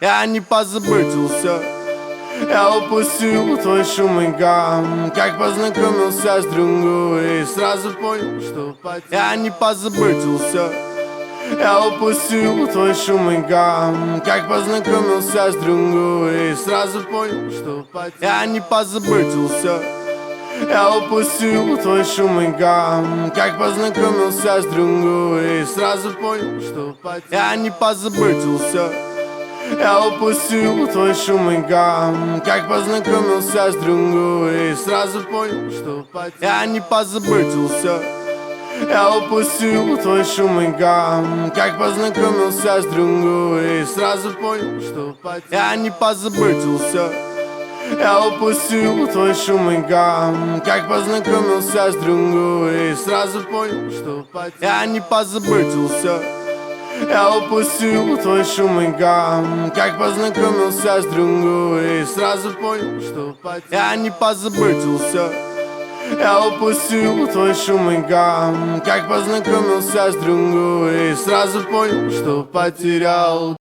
Я не позаботился, я упустил твой шум и гам. Как познакомился с другой, сразу понял, что потерял. Я не позаботился, я упустил твой шум и гам. Как познакомился с другой, сразу понял, что потерял. Я не позаботился, я упустил твой шум и гам. Как познакомился с другой, сразу понял, что потерял. Я не позаботился, я упустил твой шум и гам. Как познакомился с другой, сразу понял, что потерял. Я не позаботился, я упустил твой шум и гам. Как познакомился с другой, сразу понял, что потерял. Я не позаботился, я упустил твой шум и гам. Как познакомился с другой, сразу понял, что потерял. Я не позаботился, я упустил твой шум и гам. Как познакомился с другой, сразу понял, что потерял. Я не позаботился, я упустил твой шум и гам. Как познакомился с другой, сразу понял, что потерял.